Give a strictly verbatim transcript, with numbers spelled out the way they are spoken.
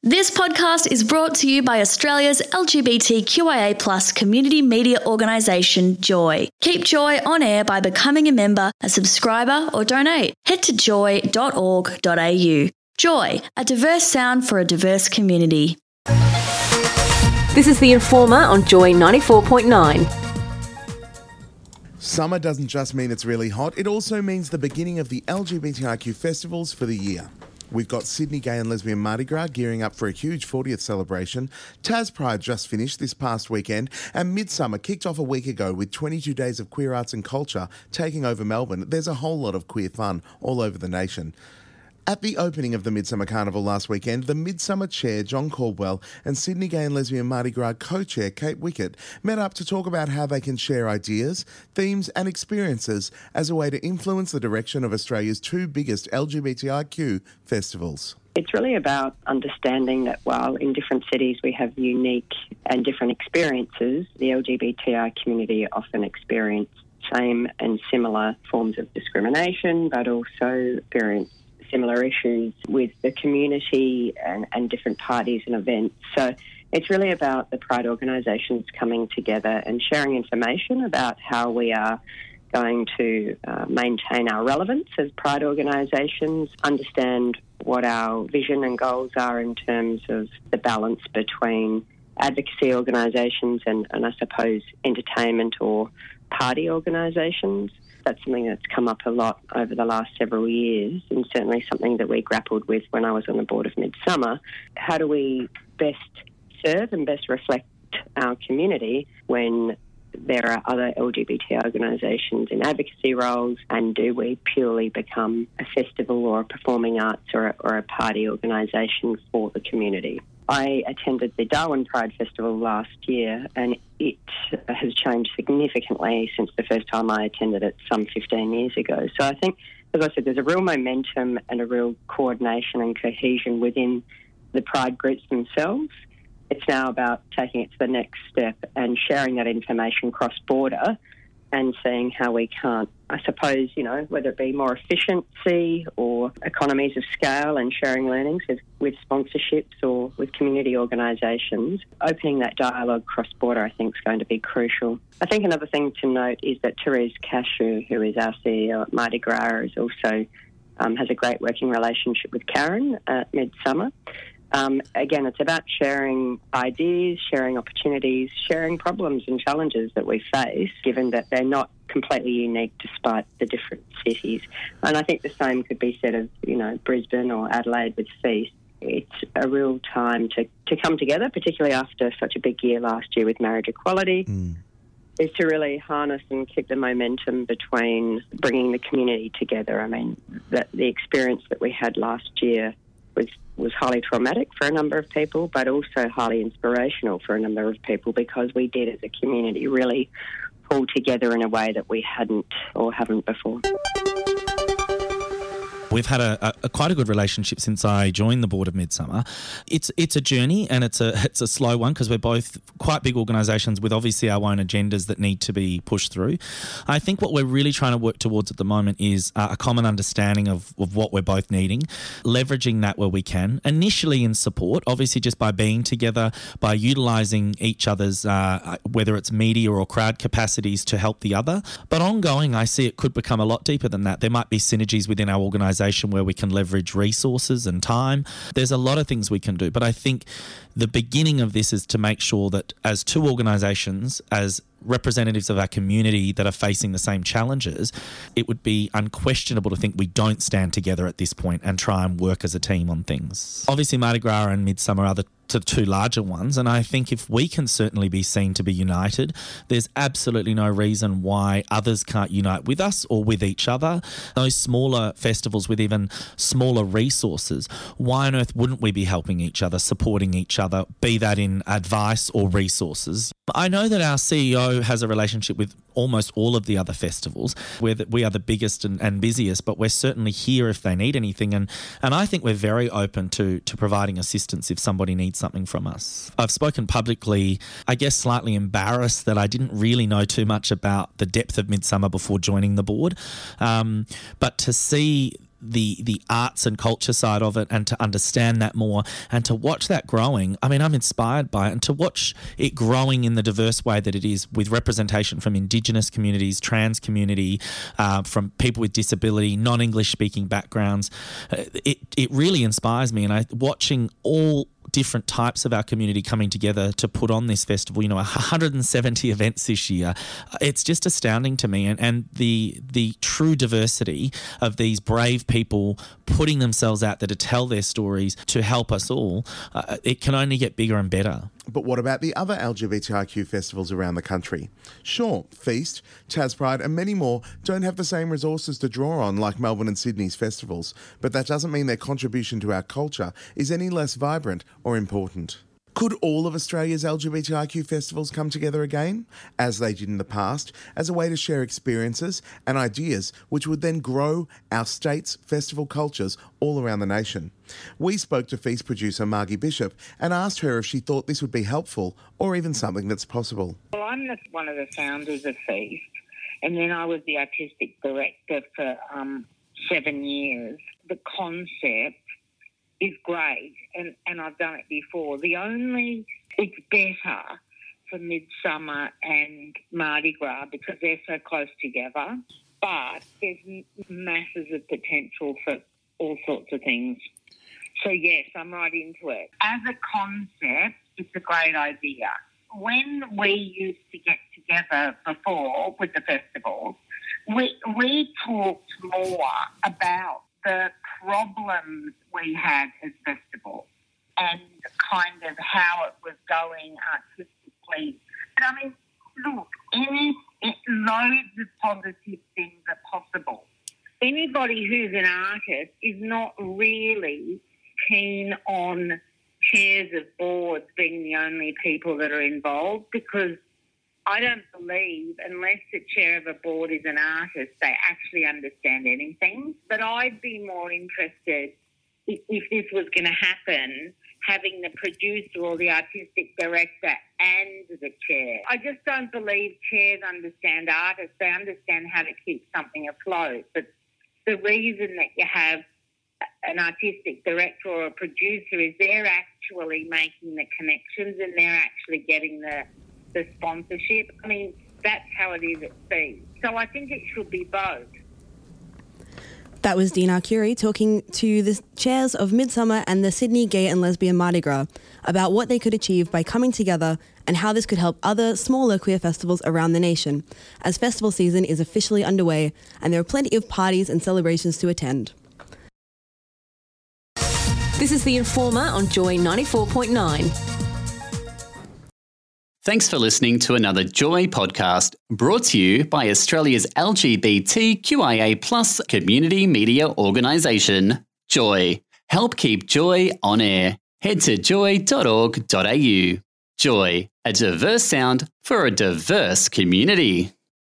This podcast is brought to you by Australia's L G B T Q I A plus community media organisation, Joy. Keep Joy on air by becoming a member, a subscriber or donate. Head to joy dot org dot a u. Joy, a diverse sound for a diverse community. This is The Informer on Joy ninety-four point nine. Summer doesn't just mean it's really hot, it also means the beginning of the L G B T I Q festivals for the year. We've got Sydney Gay and Lesbian Mardi Gras gearing up for a huge fortieth celebration. Tas Pride just finished this past weekend, and Midsummer kicked off a week ago with twenty-two days of queer arts and culture taking over Melbourne. There's a whole lot of queer fun all over the nation. At the opening of the Midsummer Carnival last weekend, the Midsummer Chair, John Caldwell, and Sydney Gay and Lesbian Mardi Gras Co-Chair, Kate Wickett, met up to talk about how they can share ideas, themes and experiences as a way to influence the direction of Australia's two biggest L G B T I Q festivals. It's really about understanding that while in different cities we have unique and different experiences, the L G B T I community often experience same and similar forms of discrimination, but also experience similar issues with the community and, and different parties and events. So it's really about the Pride organisations coming together and sharing information about how we are going to uh, maintain our relevance as Pride organisations, understand what our vision and goals are in terms of the balance between advocacy organisations and, and I suppose entertainment or party organisations. That's something that's come up a lot over the last several years, and certainly something that we grappled with when I was on the board of Midsummer. How do we best serve and best reflect our community when there are other L G B T organisations in advocacy roles, and do we purely become a festival or a performing arts or a, or a party organisation for the community? I attended the Darwin Pride Festival last year, and it has changed significantly since the first time I attended it some fifteen years ago. So I think, as I said, there's a real momentum and a real coordination and cohesion within the Pride groups themselves. It's now about taking it to the next step and sharing that information cross-border and seeing how we can't, I suppose, you know, whether it be more efficiency or economies of scale and sharing learnings with, with sponsorships or with community organisations, opening that dialogue cross-border I think is going to be crucial. I think another thing to note is that Therese Cashew, who is our C E O at Mardi Gras, is also um, has a great working relationship with Karen at Midsummer. Um, again, it's about sharing ideas, sharing opportunities, sharing problems and challenges that we face, given that they're not completely unique despite the different cities. And I think the same could be said of, you know, Brisbane or Adelaide with Feast. It's a real time to, to come together, particularly after such a big year last year with marriage equality, mm. is to really harness and keep the momentum between bringing the community together. I mean, the, the experience that we had last year was was highly traumatic for a number of people, but also highly inspirational for a number of people, because we did as a community really pull together in a way that we hadn't or haven't before. We've had a, a, a quite a good relationship since I joined the board of Midsummer. It's it's a journey, and it's a it's a slow one, because we're both quite big organisations with obviously our own agendas that need to be pushed through. I think what we're really trying to work towards at the moment is uh, a common understanding of, of what we're both needing, leveraging that where we can, initially in support, obviously just by being together, by utilising each other's, uh, whether it's media or crowd capacities to help the other. But ongoing, I see it could become a lot deeper than that. There might be synergies within our organisation where we can leverage resources and time. There's a lot of things we can do, but I think the beginning of this is to make sure that as two organisations, as representatives of our community that are facing the same challenges, it would be unquestionable to think we don't stand together at this point and try and work as a team on things. Obviously, Mardi Gras and Midsummer are the to two larger ones, and I think if we can certainly be seen to be united, there's absolutely no reason why others can't unite with us or with each other. Those smaller festivals with even smaller resources, why on earth wouldn't we be helping each other, supporting each other, be that in advice or resources? I know that our C E O has a relationship with almost all of the other festivals, where we are the biggest and, and busiest, but we're certainly here if they need anything. And, and I think we're very open to, to providing assistance if somebody needs something from us. I've spoken publicly, I guess slightly embarrassed that I didn't really know too much about the depth of Midsummer before joining the board. Um, but to see the the arts and culture side of it and to understand that more and to watch that growing. I mean, I'm inspired by it, and to watch it growing in the diverse way that it is, with representation from Indigenous communities, trans community, uh, from people with disability, non-English speaking backgrounds. Uh, it, it really inspires me, and I watching all different types of our community coming together to put on this festival, you know, one hundred seventy events this year. It's just astounding to me. And, and the the true diversity of these brave people putting themselves out there to tell their stories to help us all, uh, it can only get bigger and better. But what about the other L G B T I Q festivals around the country? Sure, Feast, Tas Pride and many more don't have the same resources to draw on like Melbourne and Sydney's festivals, but that doesn't mean their contribution to our culture is any less vibrant or important. Could all of Australia's L G B T I Q festivals come together again, as they did in the past, as a way to share experiences and ideas which would then grow our state's festival cultures all around the nation? We spoke to Feast producer Margie Bishop and asked her if she thought this would be helpful or even something that's possible. Well, I'm the, one of the founders of Feast, and then I was the artistic director for um, seven years. The concept is great, and, and I've done it before. The only, it's better for Midsummer and Mardi Gras because they're so close together, but there's masses of potential for all sorts of things. So yes, I'm right into it. As a concept, it's a great idea. When we used to get together before with the festivals, we, we talked more about the problems we had as festivals and kind of how it was going artistically. But I mean, look, any it, loads of positive things are possible. Anybody who's an artist is not really keen on chairs of boards being the only people that are involved, because I don't believe, unless the chair of a board is an artist, they actually understand anything. But I'd be more interested, if, if this was going to happen, having the producer or the artistic director and the chair. I just don't believe chairs understand artists. They understand how to keep something afloat. But the reason that you have an artistic director or a producer is they're actually making the connections and they're actually getting the the sponsorship. I mean, that's how it is at Feast. So I think it should be both. That was Dean Arcuri talking to the chairs of Midsummer and the Sydney Gay and Lesbian Mardi Gras about what they could achieve by coming together and how this could help other smaller queer festivals around the nation, as festival season is officially underway and there are plenty of parties and celebrations to attend. This is The Informer on Joy ninety-four point nine. Thanks for listening to another Joy podcast brought to you by Australia's L G B T Q I A plus community media organisation, Joy. Help keep Joy on air. Head to joy dot org dot a u. Joy, a diverse sound for a diverse community.